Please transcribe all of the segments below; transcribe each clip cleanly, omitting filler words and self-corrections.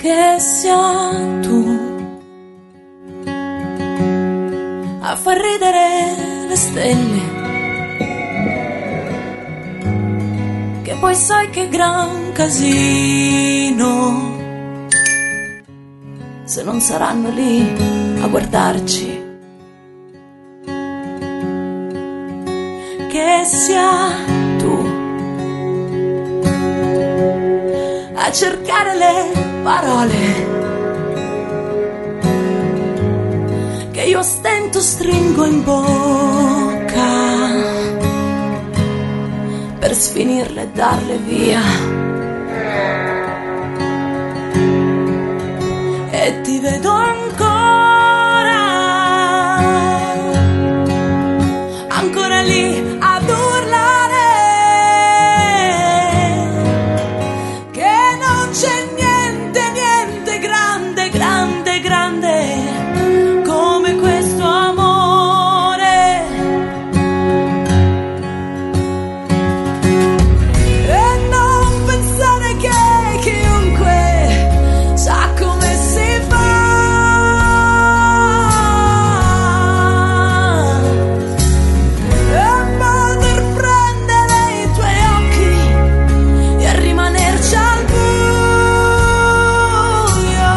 che sia tu a far ridere le stelle, che poi sai che gran casino se non saranno lì a guardarci. Che sia tu a cercare le parole che io a stento stringo in bocca per sfinirle e darle via. E ti vedo ancora lì ad urlare che non c'è niente, niente grande, grande, grande come questo amore. E non pensare che chiunque sa come si fa e poter prendere i tuoi occhi e rimanerci al buio,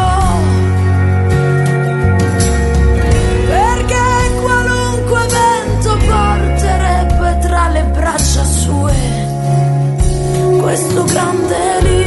perché qualunque vento porterebbe tra le braccia sue questo grande